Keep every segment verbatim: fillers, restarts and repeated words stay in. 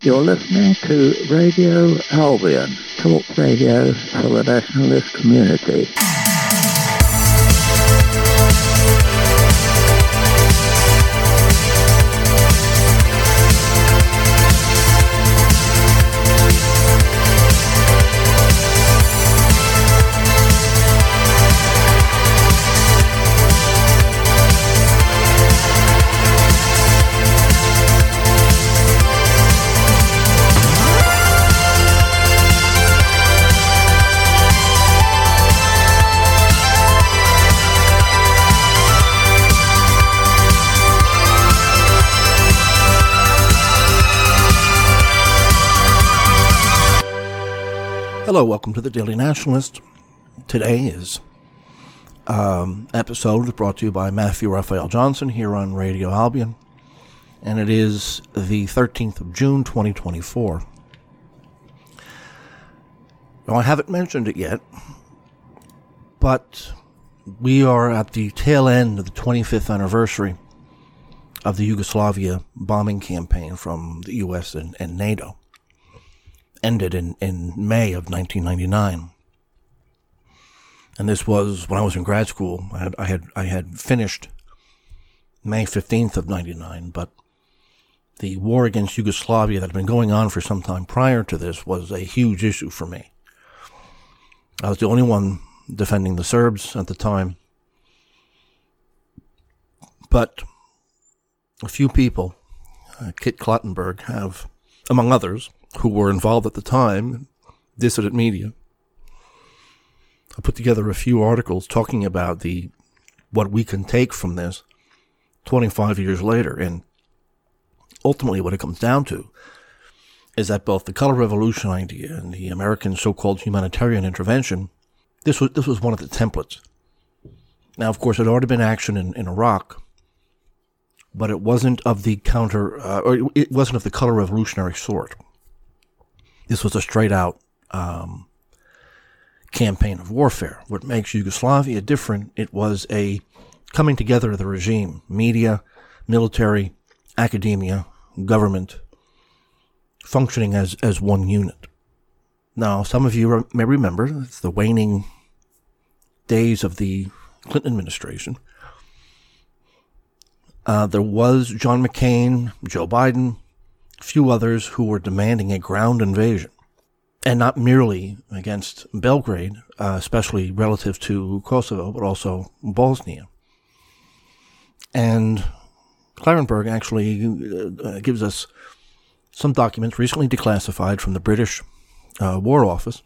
You're listening to Radio Albion, talk radio for the nationalist community. Hello, welcome to the Daily Nationalist. Today is um, episode brought to you by Matthew Raphael Johnson here on Radio Albion, and it is the thirteenth of June, twenty twenty-four. Now, I haven't mentioned it yet, but we are at the tail end of the twenty-fifth anniversary of the Yugoslavia bombing campaign from the U S and, and NATO. Ended in, in May of nineteen ninety-nine. And this was when I was in grad school. I had I had, I had finished May fifteenth of ninety-nine, but the war against Yugoslavia that had been going on for some time prior to this was a huge issue for me. I was the only one defending the Serbs at the time. But a few people, uh, Kit Klottenberg, have, among others, who were involved at the time, dissident media. I put together a few articles talking about the what we can take from this twenty-five years later. And ultimately what it comes down to is that both the color revolution idea and the American so-called humanitarian intervention, this was this was one of the templates. Now, of course, it had already been action in, in Iraq, but it wasn't of the counter, uh, or it wasn't of the color revolutionary sort. This was a straight-out um, campaign of warfare. What makes Yugoslavia different, it was a coming together of the regime, media, military, academia, government, functioning as, as one unit. Now, some of you re- may remember, it's the waning days of the Clinton administration. Uh, there was John McCain, Joe Biden, few others who were demanding a ground invasion, and not merely against Belgrade, uh, especially relative to Kosovo, but also Bosnia. And Klottenberg actually uh, gives us some documents recently declassified from the British uh, War Office,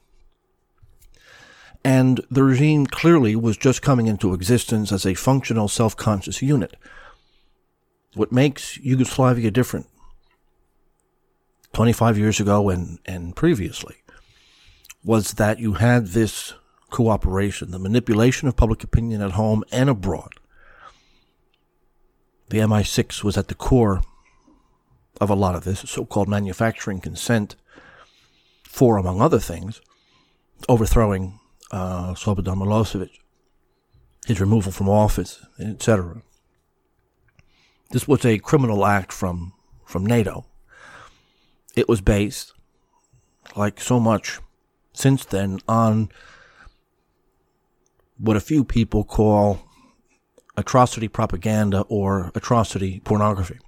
and the regime clearly was just coming into existence as a functional, self-conscious unit. What makes Yugoslavia different twenty-five years ago and, and previously was that you had this cooperation, the manipulation of public opinion at home and abroad. The M I six was at the core of a lot of this, so-called manufacturing consent for, among other things, overthrowing uh, Slobodan Milosevic, his removal from office, et cetera. This was a criminal act from, from NATO. It was based, like so much since then, on what a few people call atrocity propaganda or atrocity pornography.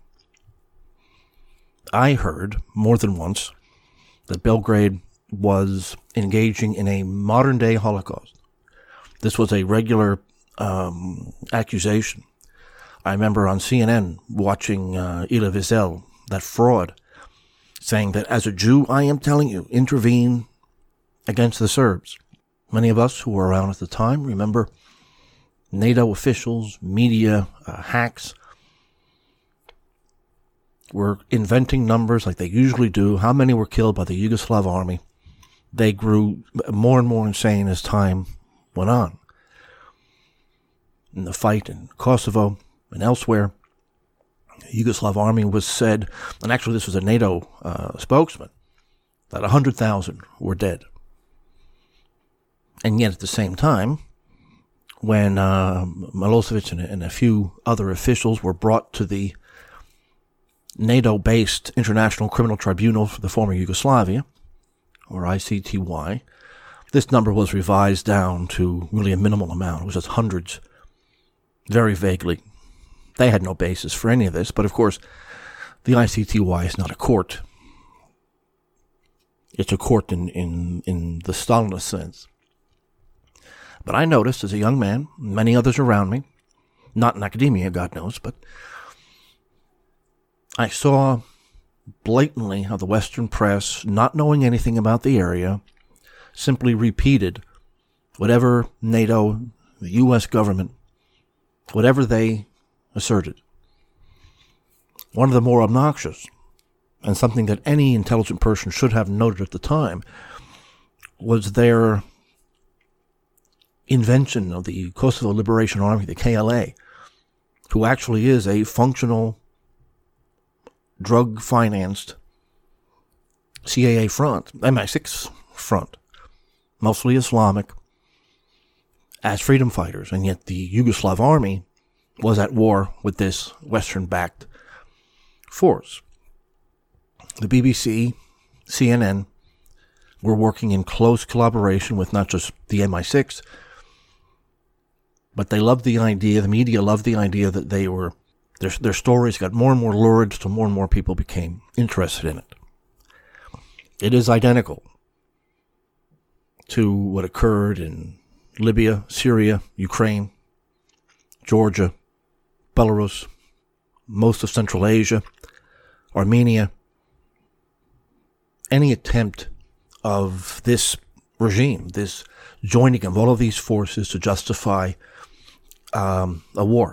I heard more than once that Belgrade was engaging in a modern-day Holocaust. This was a regular um, accusation. I remember on C N N watching uh, Elie Wiesel, that fraud, saying that as a Jew, I am telling you, intervene against the Serbs. Many of us who were around at the time remember NATO officials, media, uh, hacks were inventing numbers like they usually do. How many were killed by the Yugoslav army? They grew more and more insane as time went on. In the fight in Kosovo and elsewhere, the Yugoslav army was said, and actually this was a NATO uh, spokesman, that one hundred thousand were dead. And yet at the same time, when uh, Milosevic and, and a few other officials were brought to the NATO-based International Criminal Tribunal for the former Yugoslavia, or I C T Y. This number was revised down to really a minimal amount. It was just hundreds, very vaguely. They had no basis for any of this, but of course, the I C T Y is not a court. It's a court in, in, in the Stalinist sense. But I noticed as a young man, many others around me, not in academia, God knows, but I saw blatantly how the Western press, not knowing anything about the area, simply repeated whatever NATO, the U S government, whatever they asserted. One of the more obnoxious, and something that any intelligent person should have noted at the time, was their invention of the Kosovo Liberation Army, the K L A, who actually is a functional, drug-financed C I A front, M I six front, mostly Islamic, as freedom fighters, and yet the Yugoslav army was at war with this Western-backed force. The B B C, C N N, were working in close collaboration with not just the M I six, but they loved the idea, the media loved the idea that they were, their, their stories got more and more lurid, so more and more people became interested in it. It is identical to what occurred in Libya, Syria, Ukraine, Georgia, Belarus, most of Central Asia, Armenia. Any attempt of this regime, this joining of all of these forces to justify um, a war.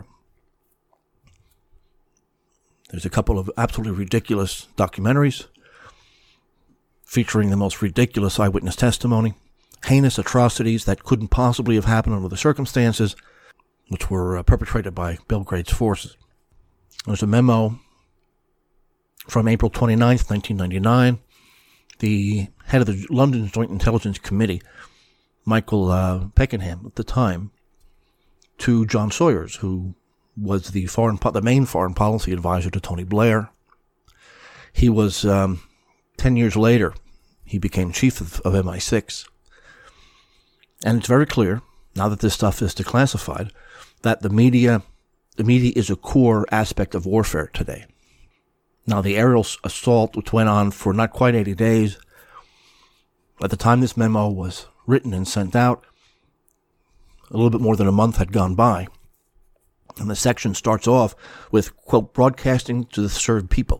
There's a couple of absolutely ridiculous documentaries featuring the most ridiculous eyewitness testimony, heinous atrocities that couldn't possibly have happened under the circumstances, which were uh, perpetrated by Belgrade's forces. There's a memo from April twenty-ninth, nineteen ninety-nine. The head of the London Joint Intelligence Committee, Michael uh, Pakenham at the time, to John Sawyers, who was the foreign, po- the main foreign policy advisor to Tony Blair. He was, um, ten years later, he became chief of, of M I six. And it's very clear, now that this stuff is declassified, that the media, the media is a core aspect of warfare today. Now, the aerial assault, which went on for not quite eighty days, at the time this memo was written and sent out, a little bit more than a month had gone by. And the section starts off with, quote, broadcasting to the served people.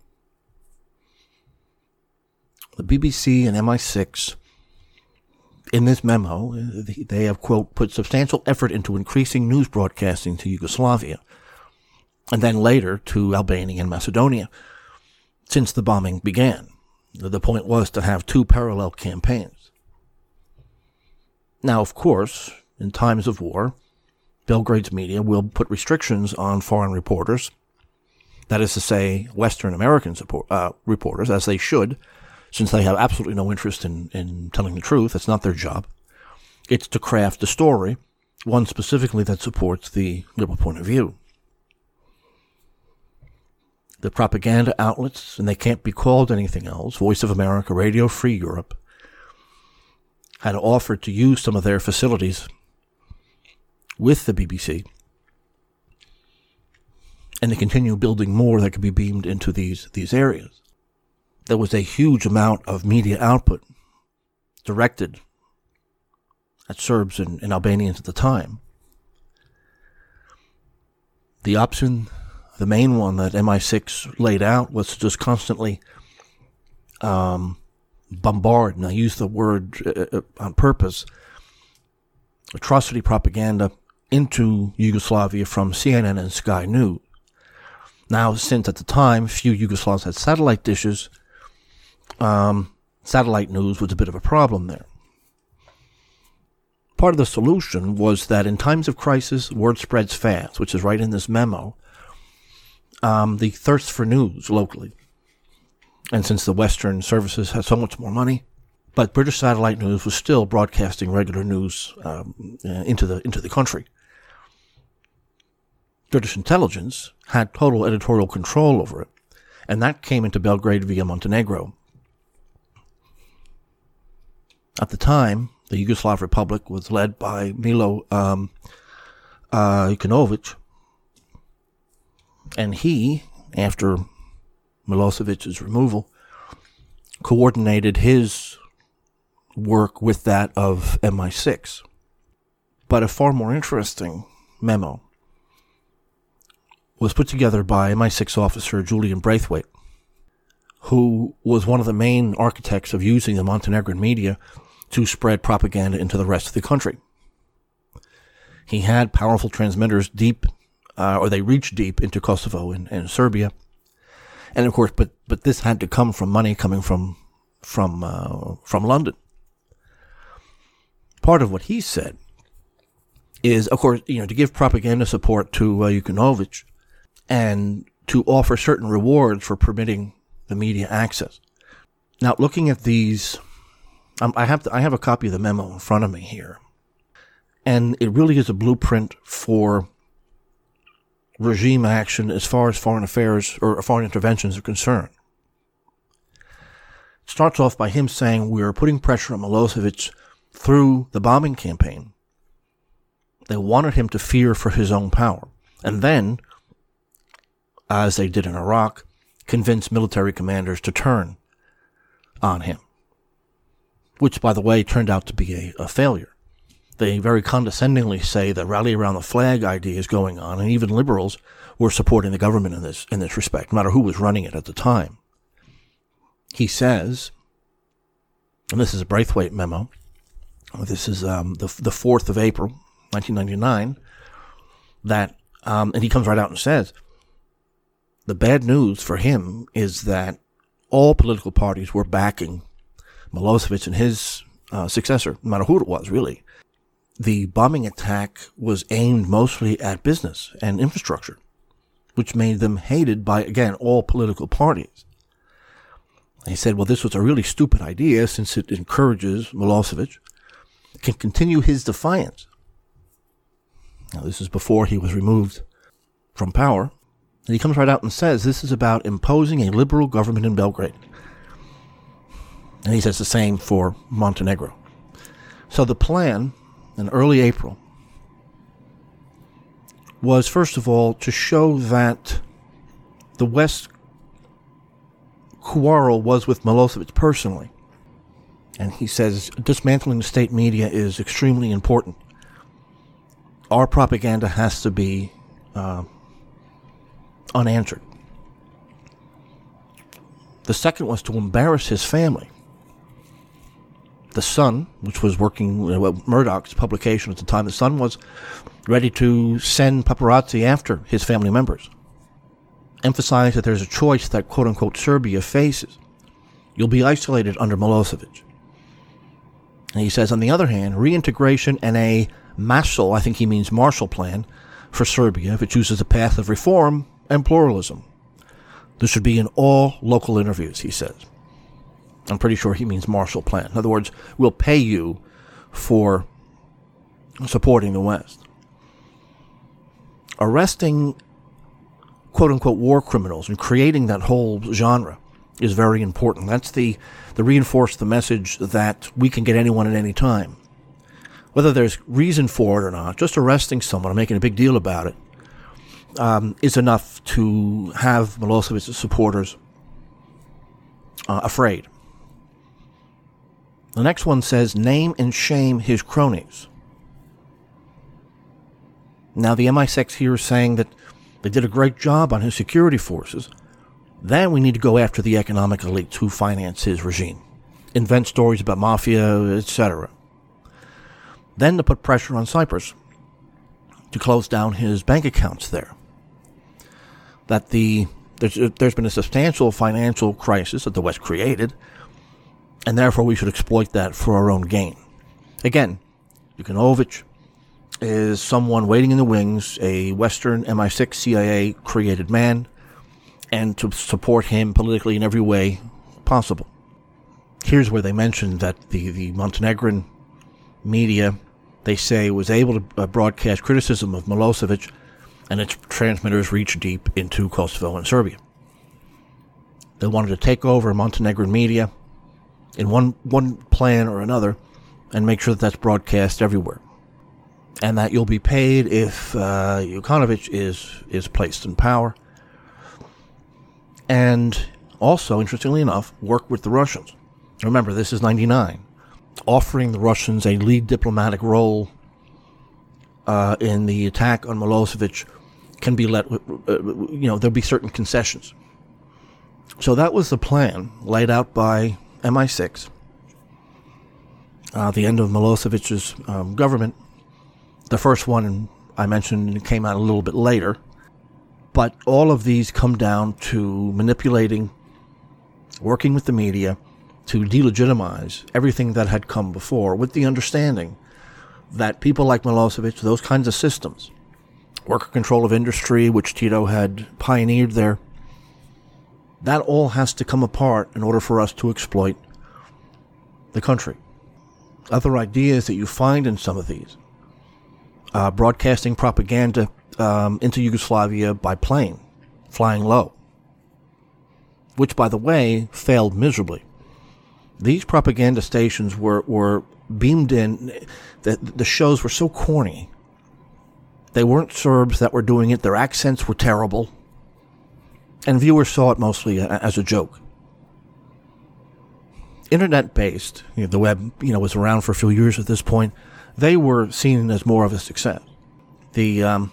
The B B C and M I six, in this memo, they have, quote, put substantial effort into increasing news broadcasting to Yugoslavia, and then later to Albania and Macedonia, since the bombing began. The point was to have two parallel campaigns. Now, of course, in times of war, Belgrade's media will put restrictions on foreign reporters, that is to say, Western American support, uh, reporters, as they should, since they have absolutely no interest in, in telling the truth. It's not their job. It's to craft a story, one specifically that supports the liberal point of view. The propaganda outlets, and they can't be called anything else, Voice of America, Radio Free Europe, had offered to use some of their facilities with the B B C and to continue building more that could be beamed into these, these areas. There was a huge amount of media output directed at Serbs and, and Albanians at the time. The option, the main one that M I six laid out, was to just constantly um, bombard, and I use the word uh, on purpose, atrocity propaganda into Yugoslavia from C N N and Sky News. Now, since at the time few Yugoslavs had satellite dishes, um, satellite news was a bit of a problem there. Part of the solution was that in times of crisis, word spreads fast, which is right in this memo. Um, the thirst for news locally. And since the Western services had so much more money, but British satellite news was still broadcasting regular news um, uh, into the into the country. British intelligence had total editorial control over it, And that came into Belgrade via Montenegro. At the time, the Yugoslav Republic was led by Milo um, uh, Jukanovic, and he, after Milosevic's removal, coordinated his work with that of M I six. But a far more interesting memo was put together by M I six officer Julian Braithwaite, who was one of the main architects of using the Montenegrin media to spread propaganda into the rest of the country. He had powerful transmitters deep, uh, or they reached deep into Kosovo and, and Serbia. And of course, but, but this had to come from money coming from, from, uh, from London. Part of what he said is, of course, you know, to give propaganda support to uh, Jukanovic and to offer certain rewards for permitting the media access. Now, looking at these, um, I have to, I have a copy of the memo in front of me here, and it really is a blueprint for regime action as far as foreign affairs or foreign interventions are concerned. It starts off by him saying, "We are putting pressure on Milosevic through the bombing campaign." They wanted him to fear for his own power, and then, as they did in Iraq, convince military commanders to turn on him, which, by the way, turned out to be a, a failure. They very condescendingly say that rally around the flag idea is going on, and even liberals were supporting the government in this in this respect, no matter who was running it at the time. He says, and this is a Braithwaite memo, this is um, the the fourth of April, nineteen ninety-nine, that, um, and he comes right out and says, the bad news for him is that all political parties were backing Milosevic and his uh, successor, no matter who it was, really. The bombing attack was aimed mostly at business and infrastructure, which made them hated by, again, all political parties. He said, well, this was a really stupid idea since it encourages Milosevic, can continue his defiance. Now, this is before he was removed from power. And he comes right out and says this is about imposing a liberal government in Belgrade. And he says the same for Montenegro. So the plan in early April was, first of all, to show that the West quarrel was with Milosevic personally. And he says dismantling the state media is extremely important. Our propaganda has to be uh, unanswered. The second was to embarrass his family. The Sun, which was working, well, Murdoch's publication at the time, the Sun was ready to send paparazzi after his family members. Emphasize that there's a choice that quote-unquote Serbia faces. You'll be isolated under Milosevic. And he says, on the other hand, reintegration and a Marshall, I think he means Marshall Plan, for Serbia, if it chooses a path of reform and pluralism. This should be in all local interviews, he says. I'm pretty sure he means Marshall Plan. In other words, we'll pay you for supporting the West. Arresting quote-unquote war criminals and creating that whole genre is very important. That's the, the reinforce the message that we can get anyone at any time. Whether there's reason for it or not, just arresting someone and making a big deal about it um, is enough to have Milosevic's supporters uh, afraid. The next one says, name and shame his cronies. Now, the M I six here is saying that they did a great job on his security forces. Then we need to go after the economic elites who finance his regime, invent stories about mafia, et cetera. Then to put pressure on Cyprus to close down his bank accounts there. That the there's, there's been a substantial financial crisis that the West created, and therefore we should exploit that for our own gain. Again, Jukanovic is someone waiting in the wings, a Western M I six C I A created man, and to support him politically in every way possible. Here's where they mentioned that the, the Montenegrin media, they say, was able to uh, broadcast criticism of Milosevic, and its transmitters reached deep into Kosovo and Serbia. They wanted to take over Montenegrin media in one one plan or another and make sure that that's broadcast everywhere. And that you'll be paid if uh, Jukanovic is, is placed in power. And also, interestingly enough, work with the Russians. Remember, this is ninety-nine. Offering the Russians a lead diplomatic role uh, in the attack on Milosevic can be let, uh, you know, there'll be certain concessions. So that was the plan laid out by M I six. Uh, the end of Milosevic's um, government. The first one I mentioned came out a little bit later. But all of these come down to manipulating, working with the media to delegitimize everything that had come before, with the understanding that people like Milosevic, those kinds of systems, worker control of industry, which Tito had pioneered there, that all has to come apart in order for us to exploit the country. Other ideas that you find in some of these, uh, broadcasting propaganda um, into Yugoslavia by plane, flying low, which, by the way, failed miserably. These propaganda stations were, were beamed in. The, the shows were so corny. They weren't Serbs that were doing it. Their accents were terrible. And viewers saw it mostly as a joke. Internet-based, you know, the web, you know, was around for a few years at this point. They were seen as more of a success. The um,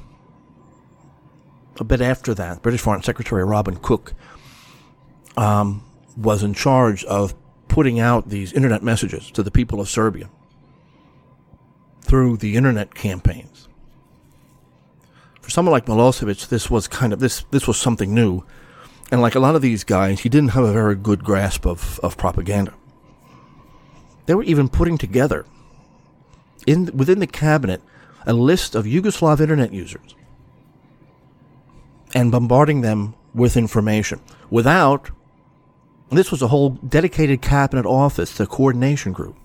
a bit after that, British Foreign Secretary Robin Cook um, was in charge of putting out these internet messages to the people of Serbia through the internet campaigns. For someone like Milosevic, this was kind of this this was something new, and like a lot of these guys, he didn't have a very good grasp of, of propaganda. They were even putting together in within the cabinet a list of Yugoslav internet users and bombarding them with information without. This was a whole dedicated cabinet office, the coordination group,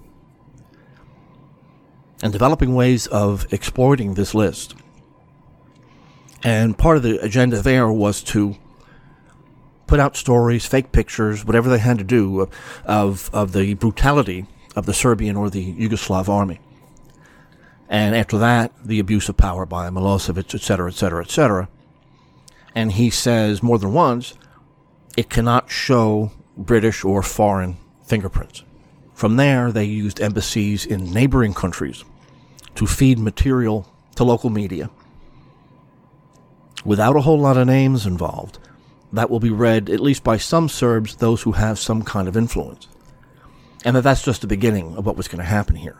and developing ways of exploiting this list. And part of the agenda there was to put out stories, fake pictures, whatever they had to do of, of, of the brutality of the Serbian or the Yugoslav army. And after that, the abuse of power by Milosevic, et cetera, et cetera, et cetera. And he says more than once, it cannot show British or foreign fingerprints. From there, they used embassies in neighboring countries to feed material to local media without a whole lot of names involved. That will be read, at least by some Serbs, those who have some kind of influence. And that that's just the beginning of what was going to happen here.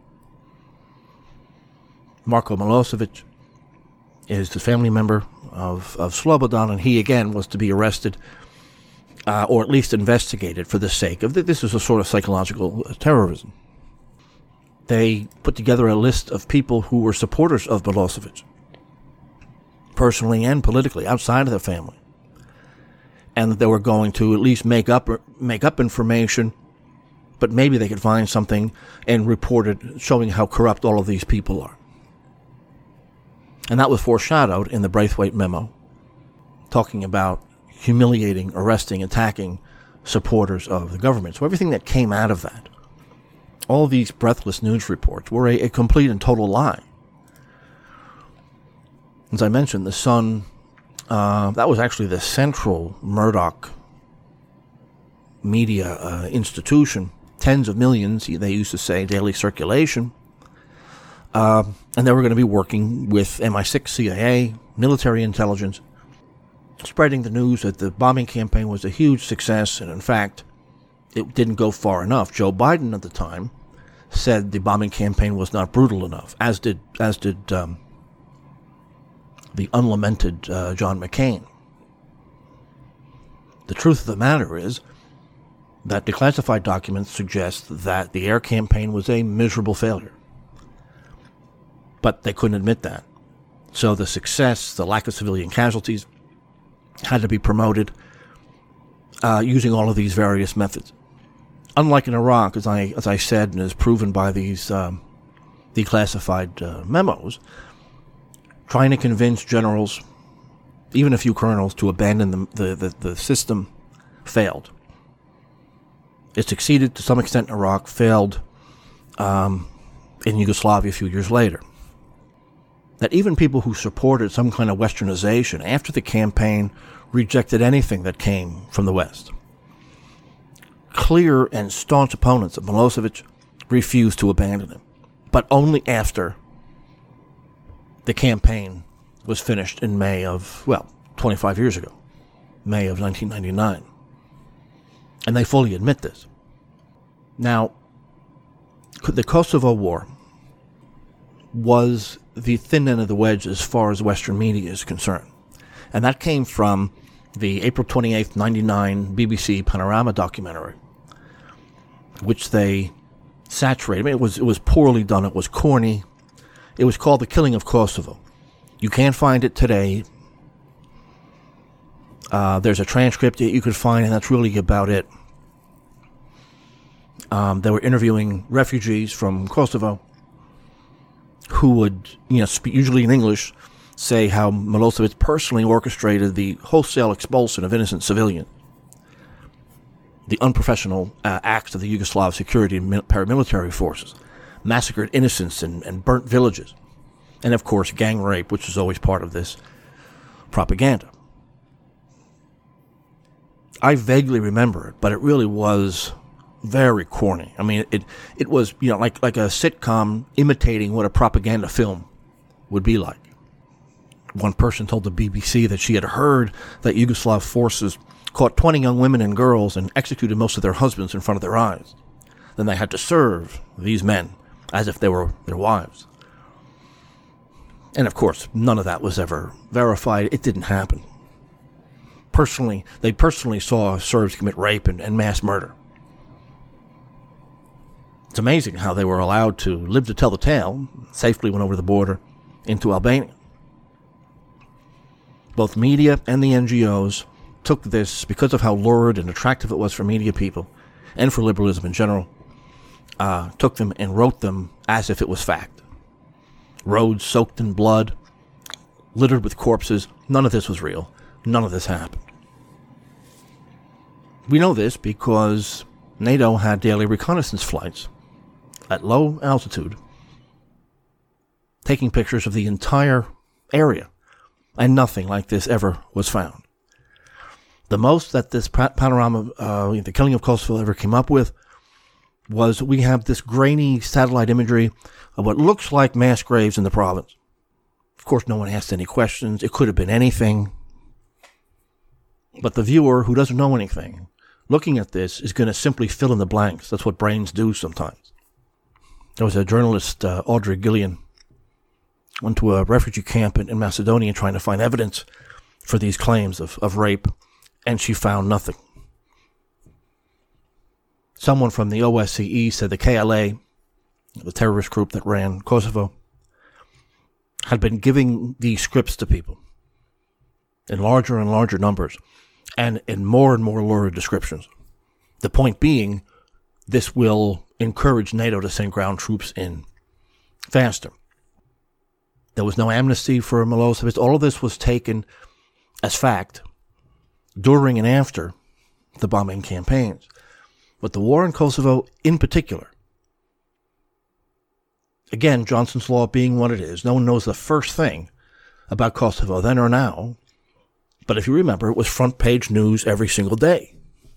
Marko Milosevic is the family member of, of Slobodan, and he, again, was to be arrested uh, or at least investigated for the sake of, th- this is a sort of psychological terrorism. They put together a list of people who were supporters of Milosevic, personally and politically, outside of the family. And that they were going to at least make up make up information, but maybe they could find something and report it showing how corrupt all of these people are. And that was foreshadowed in the Braithwaite memo, talking about humiliating, arresting, attacking supporters of the government. So everything that came out of that, all these breathless news reports, were a, a complete and total lie. As I mentioned, the Sun, uh, that was actually the central Murdoch media uh, institution. Tens of millions, they used to say, daily circulation. Uh, and they were going to be working with M I six, C I A, military intelligence, spreading the news that the bombing campaign was a huge success, and in fact, it didn't go far enough. Joe Biden at the time said the bombing campaign was not brutal enough, as did as did um, the unlamented uh, John McCain. The truth of the matter is that declassified documents suggest that the air campaign was a miserable failure. But they couldn't admit that. So the success, the lack of civilian casualties, had to be promoted uh, using all of these various methods. Unlike in Iraq, as I as I said, and is proven by these um, declassified uh, memos, trying to convince generals, even a few colonels, to abandon the, the, the, the system failed. It succeeded to some extent in Iraq, failed um, in Yugoslavia a few years later. That even people who supported some kind of westernization after the campaign rejected anything that came from the West. Clear and staunch opponents of Milosevic refused to abandon him, but only after the campaign was finished in May of, well, twenty-five years ago, May of nineteen ninety-nine. And they fully admit this. Now, the Kosovo War was the thin end of the wedge as far as Western media is concerned. And that came from the April twenty-eighth, ninety-nine B B C Panorama documentary, which they saturated. I mean, it was, it was poorly done. It was corny. It was called The Killing of Kosovo. You can't find it today. Uh, there's a transcript that you could find, and that's really about it. Um, they were interviewing refugees from Kosovo who would, you know, speak, usually in English, say how Milosevic personally orchestrated the wholesale expulsion of innocent civilians, the unprofessional uh, acts of the Yugoslav security and paramilitary forces, massacred innocents and, and burnt villages, and of course gang rape, which was always part of this propaganda. I vaguely remember it, but it really was very corny. I mean, it it was, you know, like like a sitcom imitating what a propaganda film would be like. One person told the B B C that she had heard that Yugoslav forces caught twenty young women and girls and executed most of their husbands in front of their eyes. Then they had to serve these men as if they were their wives. And of course, none of that was ever verified. It didn't happen. Personally, they personally saw Serbs commit rape and, and mass murder. It's amazing how they were allowed to live to tell the tale, safely went over the border into Albania. Both media and the N G Os took this, because of how lurid and attractive it was for media people, and for liberalism in general, uh, took them and wrote them as if it was fact. Roads soaked in blood, littered with corpses. None of this was real. None of this happened. We know this because NATO had daily reconnaissance flights at low altitude, taking pictures of the entire area, and nothing like this ever was found. The most that this panorama, uh, the Killing of Kosovo, ever came up with was we have this grainy satellite imagery of what looks like mass graves in the province. Of course, no one asked any questions. It could have been anything. But the viewer who doesn't know anything, looking at this, is going to simply fill in the blanks. That's what brains do sometimes. There was a journalist, uh, Audrey Gillian, went to a refugee camp in, in Macedonia trying to find evidence for these claims of, of rape, and she found nothing. Someone from the O S C E said the K L A, the terrorist group that ran Kosovo, had been giving these scripts to people in larger and larger numbers and in more and more lurid descriptions. The point being, this will encourage NATO to send ground troops in faster. There was no amnesty for Milosevic. All of this was taken as fact during and after the bombing campaigns. But the war in Kosovo in particular, again, Johnson's Law being what it is, no one knows the first thing about Kosovo then or now. But if you remember, it was front page news every single day.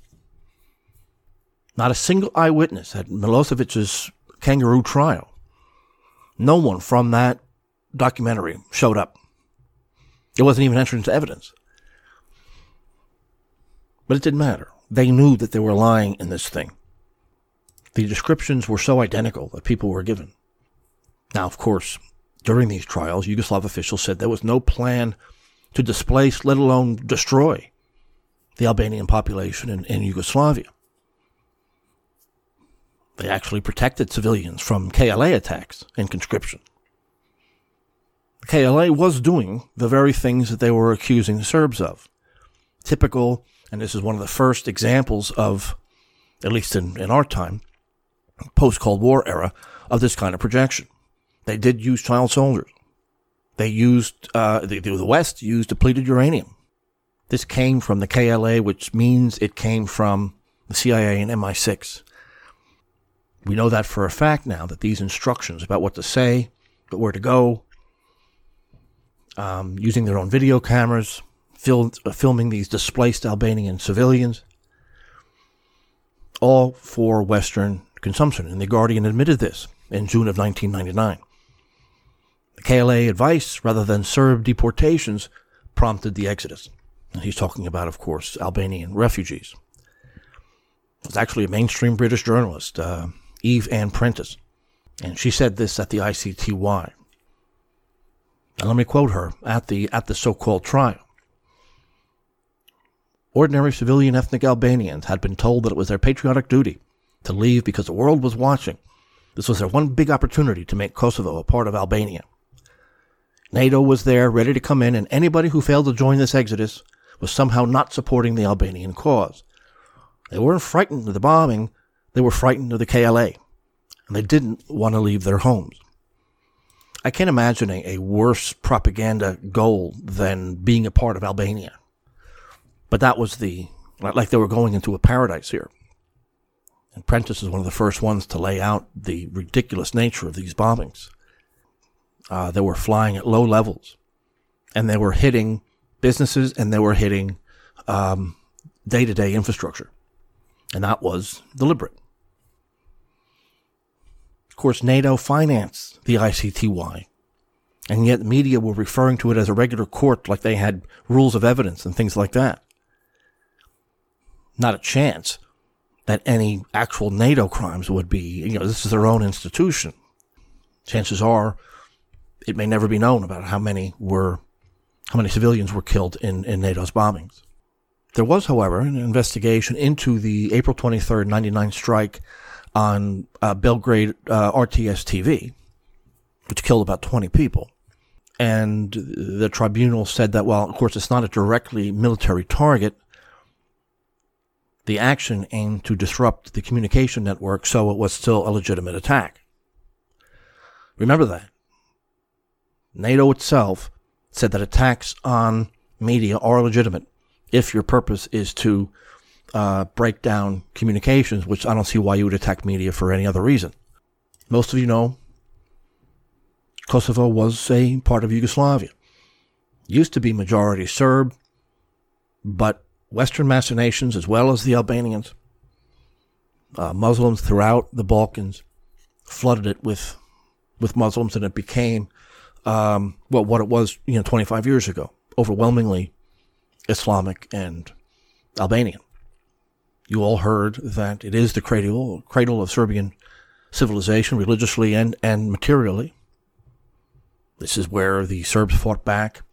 Not a single eyewitness at Milosevic's kangaroo trial. No one from that documentary showed up. It wasn't even entered into evidence. But it didn't matter. They knew that they were lying in this thing. The descriptions were so identical that people were given. Now, of course, during these trials, Yugoslav officials said there was no plan to displace, let alone destroy, the Albanian population in, in Yugoslavia. They actually protected civilians from K L A attacks and conscription. The K L A was doing the very things that they were accusing the Serbs of. Typical, and this is one of the first examples of, at least in, in our time, post-Cold War era, of this kind of projection. They did use child soldiers. They used, uh, the, the West used depleted uranium. This came from the K L A, which means it came from the C I A and M I six. We know that for a fact now, that these instructions about what to say, where to go, um, using their own video cameras, fil- uh, filming these displaced Albanian civilians, all for Western consumption. And The Guardian admitted this in June of nineteen ninety-nine. The K L A advice, rather than Serb deportations, prompted the exodus. And he's talking about, of course, Albanian refugees. It was actually a mainstream British journalist, uh, Eve Ann Prentice, and she said this at the I C T Y. And let me quote her at the at the so-called trial. Ordinary civilian ethnic Albanians had been told that it was their patriotic duty to leave because the world was watching. This was their one big opportunity to make Kosovo a part of Albania. NATO was there, ready to come in, and anybody who failed to join this exodus was somehow not supporting the Albanian cause. They weren't frightened of the bombing, they were frightened of the K L A, and they didn't want to leave their homes. I can't imagine a, a worse propaganda goal than being a part of Albania. But that was the, like they were going into a paradise here. And Prentice is one of the first ones to lay out the ridiculous nature of these bombings. Uh, they were flying at low levels, and they were hitting businesses, and they were hitting um, day-to-day infrastructure. And that was deliberate. Of course, NATO financed the I C T Y, and yet the media were referring to it as a regular court, like they had rules of evidence and things like that. Not a chance that any actual NATO crimes would be, you know, this is their own institution. Chances are it may never be known about how many were, how many civilians were killed in, in NATO's bombings. There was, however, an investigation into the April twenty-third, ninety-nine strike on uh, Belgrade uh, R T S T V, which killed about twenty people. And the tribunal said that, well, of course, it's not a directly military target. The action aimed to disrupt the communication network, so it was still a legitimate attack. Remember that. NATO itself said that attacks on media are legitimate if your purpose is to uh, break down communications, which I don't see why you would attack media for any other reason. Most of you know Kosovo was a part of Yugoslavia. Used to be majority Serb, but Western machinations, as well as the Albanians, uh, Muslims throughout the Balkans, flooded it with with Muslims, and it became um, well what it was, you know, twenty-five years ago, overwhelmingly Islamic and Albanian. You all heard that it is the cradle cradle of Serbian civilization, religiously and, and materially. This is where the Serbs fought back,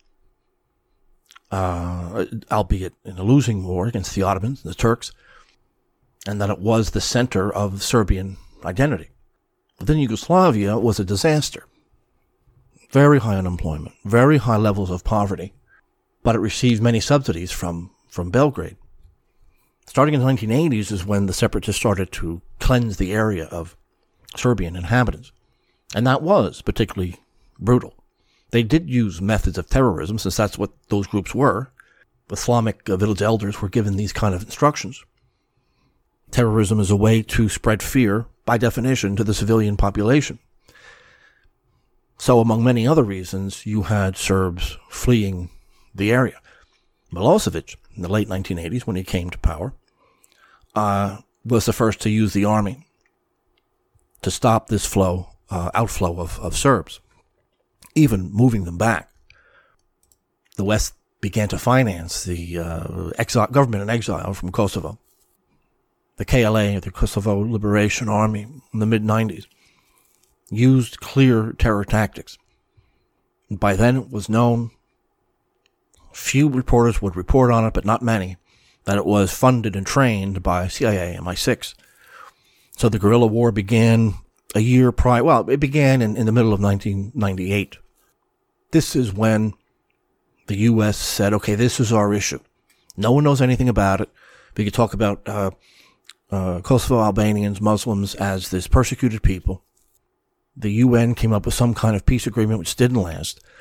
uh, albeit in a losing war against the Ottomans and the Turks, and that it was the center of Serbian identity. But then Yugoslavia was a disaster. Very high unemployment, very high levels of poverty, but it received many subsidies from, from Belgrade. Starting in the nineteen eighties is when the separatists started to cleanse the area of Serbian inhabitants. And that was particularly brutal. They did use methods of terrorism, since that's what those groups were. Islamic uh, village elders were given these kind of instructions. Terrorism is a way to spread fear, by definition, to the civilian population. So, among many other reasons, you had Serbs fleeing the area. Milosevic, in the late nineteen eighties, when he came to power, uh, was the first to use the army to stop this flow, uh, outflow of, of Serbs, even moving them back. The West began to finance the uh, exile, government in exile from Kosovo. The K L A, the Kosovo Liberation Army, in the mid nineties, used clear terror tactics. By then it was known, few reporters would report on it, but not many, that it was funded and trained by C I A, M I six. So the guerrilla war began a year prior. Well, it began in, in the middle of nineteen ninety-eight. This is when the U S said, okay, this is our issue. No one knows anything about it. We could talk about uh, uh, Kosovo Albanians, Muslims, as this persecuted people. The U N came up with some kind of peace agreement which didn't last.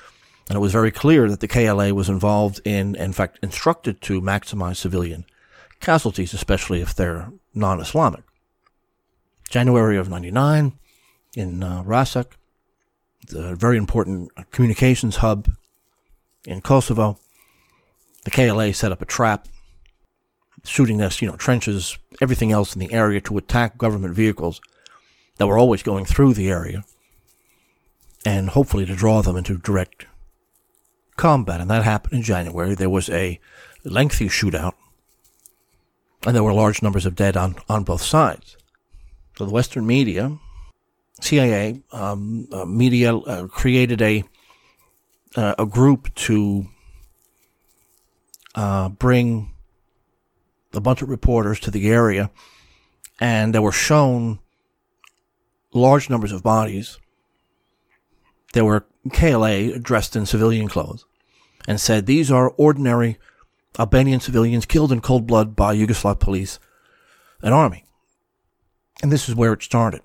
And it was very clear that the K L A was involved in, in fact, instructed to maximize civilian casualties, especially if they're non-Islamic. January of ninety-nine, in uh, Rasak, the very important communications hub in Kosovo, the K L A set up a trap, shooting this, you know, trenches, everything else in the area to attack government vehicles that were always going through the area, and hopefully to draw them into direct combat. And that happened in January. There was a lengthy shootout, and there were large numbers of dead on, on both sides. So the Western media, C I A, um, uh, media uh, created a uh, a group to uh, bring a bunch of reporters to the area, and they were shown large numbers of bodies. There were K L A dressed in civilian clothes and said, these are ordinary Albanian civilians killed in cold blood by Yugoslav police and army. And this is where it started.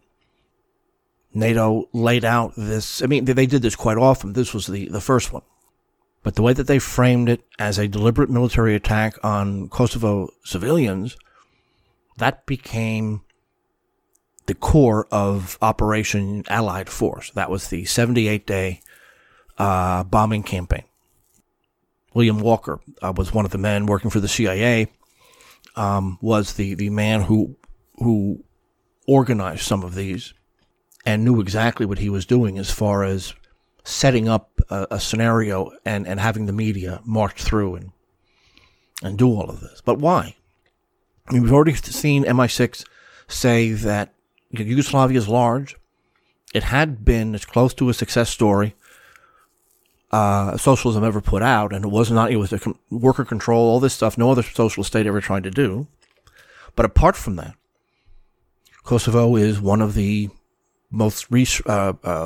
NATO laid out this, I mean, they did this quite often. This was the, the first one. But the way that they framed it as a deliberate military attack on Kosovo civilians, that became the core of Operation Allied Force. That was the seventy-eight day uh, bombing campaign. William Walker uh, was one of the men working for the C I A, um, was the, the man who who organized some of these and knew exactly what he was doing as far as setting up a, a scenario and, and having the media march through and and do all of this. But why? I mean, we've already seen M I six say that Yugoslavia is large. It had been as close to a success story uh, socialism ever put out, and it was not. It was a com- worker control, all this stuff. No other socialist state ever tried to do. But apart from that, Kosovo is one of the most re- uh, uh,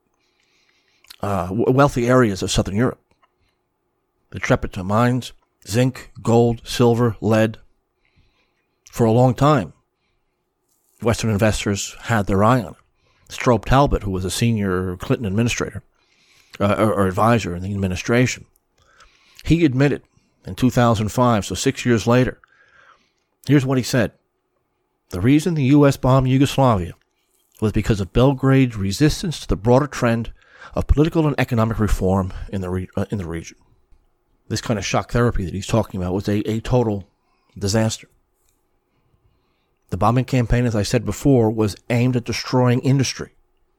uh, wealthy areas of Southern Europe. The Trepeta mines, zinc, gold, silver, lead. For a long time, Western investors had their eye on it. Strobe Talbot, who was a senior Clinton administrator uh, or, or advisor in the administration, he admitted in two thousand five, so six years later, here's what he said. The reason the U S bombed Yugoslavia was because of Belgrade's resistance to the broader trend of political and economic reform in the re- uh, in the region. This kind of shock therapy that he's talking about was a, a total disaster. The bombing campaign, as I said before, was aimed at destroying industry.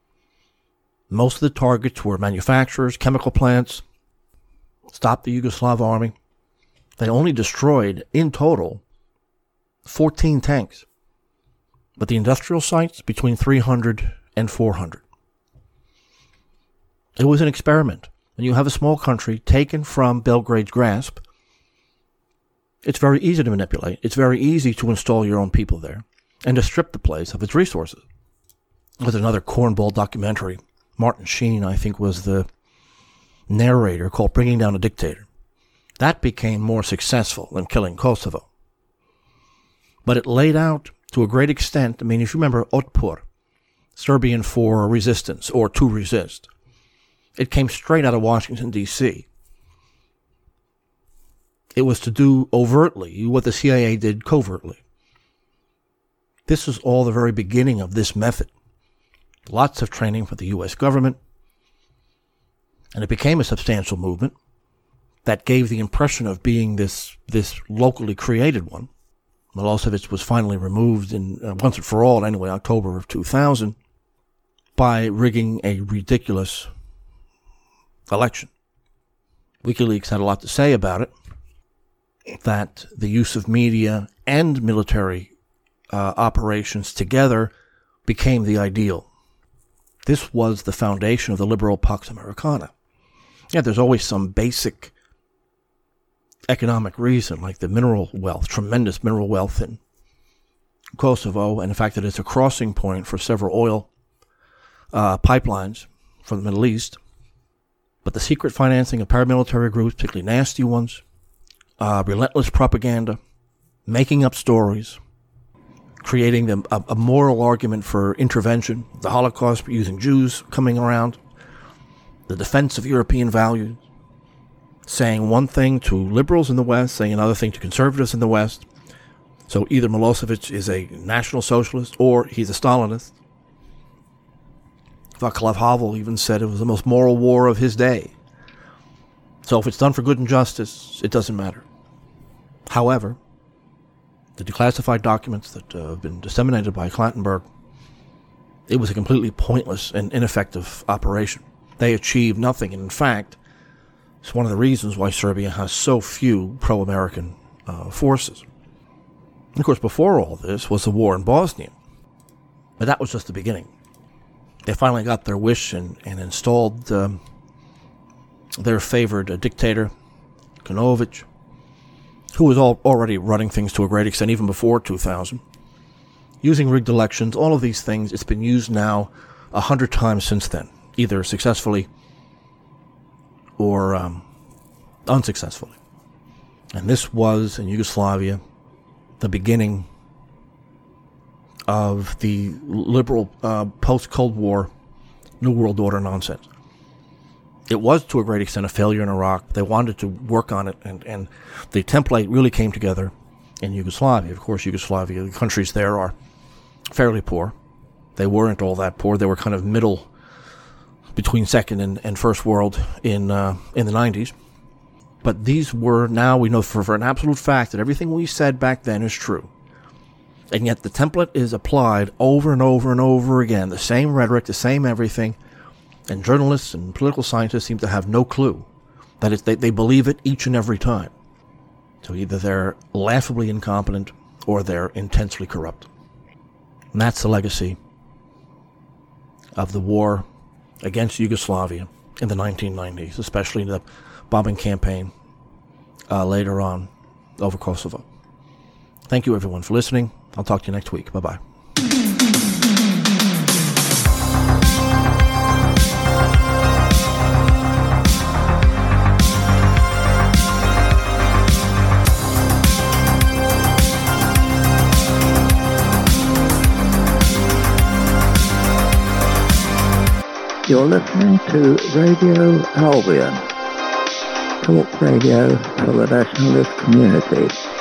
Most of the targets were manufacturers, chemical plants, stopped the Yugoslav army. They only destroyed, in total, fourteen tanks. But the industrial sites, between three hundred and four hundred. It was an experiment. When you have a small country taken from Belgrade's grasp, it's very easy to manipulate. It's very easy to install your own people there and to strip the place of its resources. There's another cornball documentary. Martin Sheen, I think, was the narrator, called Bringing Down a Dictator. That became more successful than killing Kosovo. But it laid out, to a great extent, I mean, if you remember Otpor, Serbian for resistance or to resist, it came straight out of Washington, D C It was to do overtly what the C I A did covertly. This was all the very beginning of this method. Lots of training for the U S government. And it became a substantial movement that gave the impression of being this, this locally created one. Milosevic was finally removed in uh, once and for all, anyway, October of two thousand, by rigging a ridiculous election. WikiLeaks had a lot to say about it. That the use of media and military uh, operations together became the ideal. This was the foundation of the liberal Pax Americana. Yeah, there's always some basic economic reason, like the mineral wealth, tremendous mineral wealth in Kosovo, and the fact that it's a crossing point for several oil uh, pipelines from the Middle East. But the secret financing of paramilitary groups, particularly nasty ones, Uh, relentless propaganda, making up stories, creating them a, a moral argument for intervention, the Holocaust, using Jews coming around, the defense of European values, saying one thing to liberals in the West, saying another thing to conservatives in the West. So either Milosevic is a National Socialist or he's a Stalinist. Václav Havel even said it was the most moral war of his day. So if it's done for good and justice, it doesn't matter. However, the declassified documents that uh, have been disseminated by Clattenburg, it was a completely pointless and ineffective operation. They achieved nothing, and in fact, it's one of the reasons why Serbia has so few pro-American uh, forces. And of course, before all this was the war in Bosnia. But that was just the beginning. They finally got their wish and, and installed um, their favored uh, dictator, Kanovic, who was all, already running things to a great extent even before two thousand. Using rigged elections, all of these things, it's been used now a hundred times since then, either successfully or um, unsuccessfully. And this was, in Yugoslavia, the beginning of the liberal uh, post-Cold War New World Order nonsense. It was, to a great extent, a failure in Iraq. They wanted to work on it, and, and the template really came together in Yugoslavia. Of course, Yugoslavia, the countries there are fairly poor. They weren't all that poor. They were kind of middle between second and, and first world in uh, in the nineties. But these were, now we know for, for an absolute fact that everything we said back then is true. And yet the template is applied over and over and over again. The same rhetoric, the same everything. And journalists and political scientists seem to have no clue that it's, they, they believe it each and every time. So either they're laughably incompetent or they're intensely corrupt. And that's the legacy of the war against Yugoslavia in the nineteen nineties, especially the bombing campaign uh, later on over Kosovo. Thank you, everyone, for listening. I'll talk to you next week. Bye-bye. You're listening to Radio Albion, talk radio for the nationalist community.